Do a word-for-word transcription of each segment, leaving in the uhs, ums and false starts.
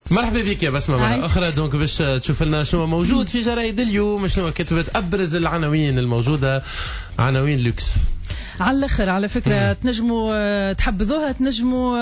مرحبا بك يا بسمة مرة أخرى. دونك باش تشوف لنا شنو موجود في جرايد اليوم، شنو كتبت أبرز العناوين الموجودة، عناوين لوكس على الاخر. على فكره تنجموا تحبذوها، تنجموا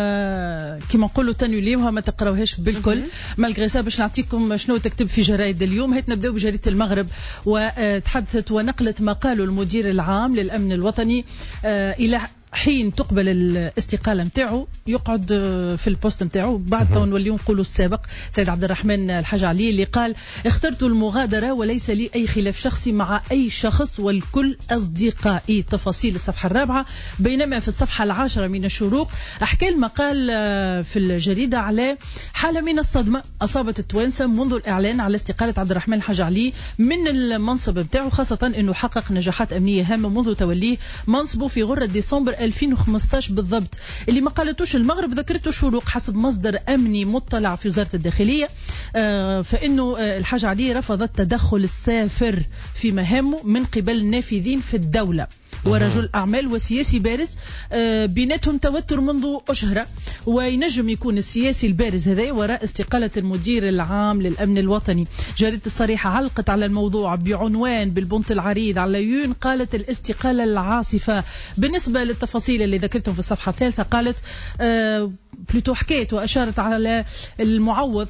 كيما نقولوا تنوليوها ما تقراوهاش بالكل. مالغري سا باش نعطيكم شنو تكتب في جرايد اليوم. هيت نبداو بجريده المغرب، وتحدثت ونقلت ما قاله المدير العام للامن الوطني الى حين تقبل الاستقالة متاعه يقعد في البوست متاعه. بعد تو نوليو نقولوا السابق سيد عبد الرحمن الحاج علي اللي قال اخترت المغادرة وليس لي أي خلاف شخصي مع أي شخص والكل أصدقائي. تفاصيل الصفحة الرابعة. بينما في الصفحة العاشرة من الشروق أحكي المقال في الجريدة على حالة من الصدمة أصابت التوانسة منذ الإعلان على استقالة عبد الرحمن الحاج علي من المنصب متاعه، خاصة أنه حقق نجاحات أمنية هامة منذ توليه منصبه في غرة ديسمبر ألفين وخمسة عشر بالضبط. اللي ما قالتوش المغرب ذكرته الشروق حسب مصدر أمني مطلع في وزارة الداخلية، آه فإنه آه الحاج علي رفض التدخل السافر في مهامه من قبل النافذين في الدولة ورجل أعمال وسياسي بارز، آه بيناتهم توتر منذ أشهر، وينجم يكون السياسي البارز هذا وراء استقالة المدير العام للأمن الوطني. جريدة الصريحة علقت على الموضوع بعنوان بالبنط العريض على يون قالت الاستقالة العاصفة. بالنسبة للتفاصيل اللي ذكرتهم في الصفحة الثالثة قالت آه بلوتو حكيت وأشارت على المعوض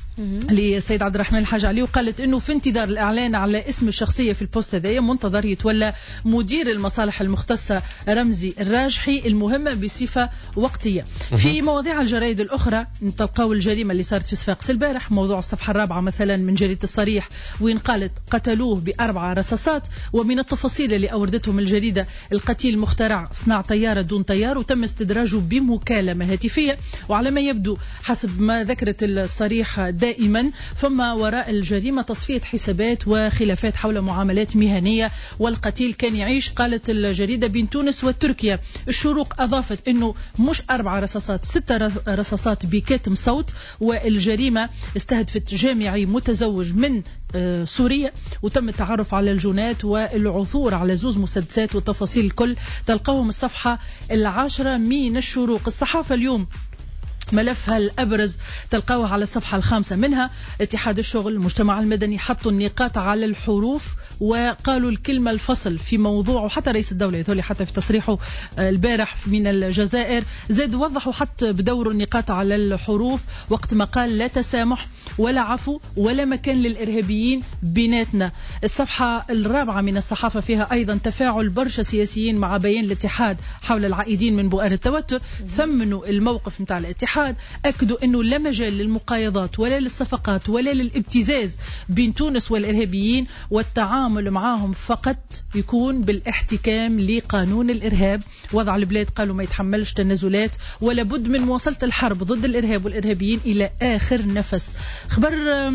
للسيد عبد الرحمن الحاج علي، وقالت انه في انتظار الاعلان على اسم الشخصيه في البوست هذايا منتظر يتولى مدير المصالح المختصه رمزي الراجحي المهمه بصفه وقتيه. في مواضيع الجرائد الاخرى تلقاو الجريمه اللي صارت في صفاقس البارح، موضوع الصفحه الرابعه مثلا من جريده الصريح وين قالت قتلوه باربع رصاصات. ومن التفاصيل اللي اوردتهم الجريده القتيل مخترع صنع طياره دون طيار وتم استدراجه بمكالمه هاتفيه. وعلى ما يبدو حسب ما ذكرت الصريح دائما فما وراء الجريمة تصفية حسابات وخلافات حول معاملات مهنية، والقتيل كان يعيش قالت الجريدة بين تونس وتركيا. الشروق أضافت أنه مش أربع رصاصات ستة رصاصات بكتم صوت، والجريمة استهدفت جامعي متزوج من سوريا وتم التعرف على الجنات والعثور على زوز مسدسات، والتفاصيل الكل تلقاهم الصفحة العاشرة من الشروق. الصحافة اليوم ملفها الأبرز تلقاوه على الصفحة الخامسة منها. اتحاد الشغل المجتمع المدني حطوا النقاط على الحروف وقالوا الكلمة الفصل في موضوع، وحتى رئيس الدولة يذولي حتى في تصريحه البارح من الجزائر زاد وضحوا حتى بدور النقاط على الحروف وقت ما قال لا تسامح ولا عفو ولا مكان للإرهابيين بيناتنا. الصفحة الرابعة من الصحافة فيها أيضا تفاعل برشا سياسيين مع بيان الاتحاد حول العائدين من بؤر التوتر، ثمنوا الموقف متاع الاتحاد، أكدوا أنه لا مجال للمقايضات ولا للصفقات ولا للابتزاز بين تونس والإرهابيين، والتعامل معهم فقط يكون بالاحتكام لقانون الإرهاب. وضع البلاد قالوا ما يتحملش تنازلات ولا بد من مواصلة الحرب ضد الإرهاب والإرهابيين إلى آخر نفس. خبر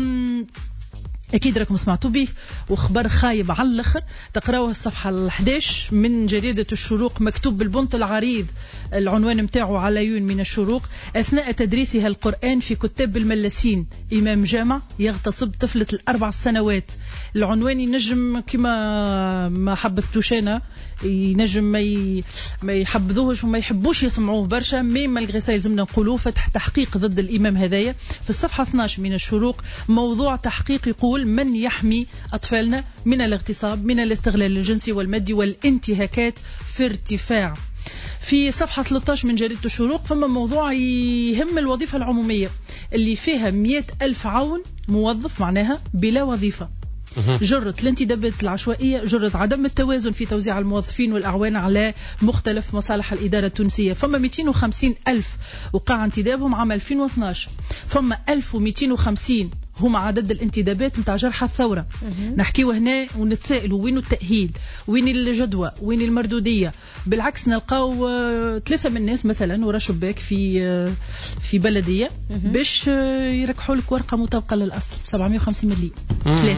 أكيد راكم سمعتوا به وخبر خايب على الآخر، تقراوه الصفحة الأحد عشر من جريدة الشروق مكتوب بالبنط العريض، العنوان متاعه على يون من الشروق. أثناء تدريسها القرآن في كتاب الملسين إمام جامع يغتصب طفلة الأربع سنوات. العنوان ينجم كما ما حبثتوش أنا ينجم ما ي... ما يحبذوهش وما يحبوش يسمعوه برشا، مي مالغري سا يلزمنا نقولوه. فتح تحقيق ضد الإمام هذايا في الصفحة اثني عشر من الشروق، موضوع تحقيق يقول من يحمي أطفالنا من الاغتصاب من الاستغلال الجنسي والمادي والانتهاكات في ارتفاع. في صفحة ثلاثة عشر من جريدة الشروق فما موضوع يهم الوظيفة العمومية اللي فيها مئة ألف عون موظف معناها بلا وظيفة، جرت الانتدابات العشوائية، جرت عدم التوازن في توزيع الموظفين والأعوان على مختلف مصالح الإدارة التونسية. فما مئتين وخمسين ألف وقع انتدابهم عام ألفين واثني عشر، فما ألف ومئتين وخمسين هما عدد الانتدابات متاع جرحى الثورة. نحكيو هنا ونتسائلوا وين التأهيل، وين الجدوى، وين المردودية. بالعكس نلقاو ثلاثة من الناس مثلا ورا شباك في في بلدية باش يركحوا لك ورقة مطابقة للأصل سبعمئة وخمسين مليون ثلاثة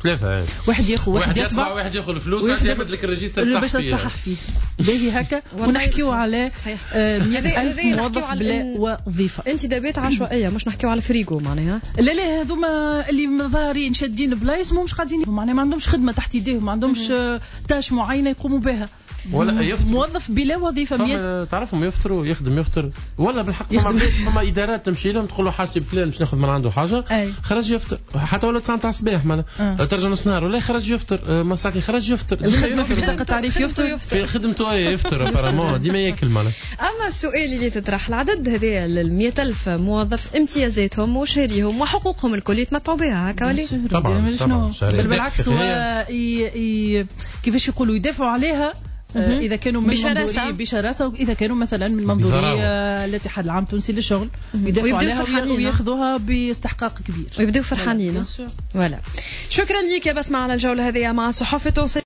ثلاثة واحد ياخذ واحد يطبع واحد ياخذ الفلوس واحد ياخذ لك الريجستر تصح فيه تصحح فيه باهي هكا ونحكيو على مئة ألف موظف بلا وظيفة. انت دابيت عشوائية مش نحكيو على فريقو معناها لا لا هذوما اللي ظاهرين شادين بلايص مش قاعدين معناها ما عندهمش خدمة تحت يديهم ما عندهمش تاش معينة يقوموا بها ولا يفطر. موظف بلا وظيفة مية تعرفهم يفطروا يخدم يفطر ولا بالحق فما إدارات تمشي لهم تقول له حاجتي بفلان باش ناخذ من عنده حاجة أي. خرج يفطر حتى ولا تسعة تاع الصباح مالا أه. ترجع نص نهار ولا خرج يفطر مساكي خرج يفطر الخدمة في بطاقة تعريف يفطر في خدمته أي يفطر ابارامون ديما ياكل مالا. أما السؤال اللي تطرح العدد هذا المئة ألف موظف امتيازاتهم وشهريهم وحقوقهم الكل يتمتعوا بها هكا ولا طبعا طبعا بالعكس هو كيفاش يقولوا يدافعوا عليها إذا كانوا من منظوري بشراسة وإذا كانوا مثلا من منظوري الاتحاد العام التونسي للشغل يدافعوا عليها وياخذوها باستحقاق كبير ويبدأوا فرحانين. ولا شكرا لك يا بسمة على الجولة هذه مع الصحافة التونسية.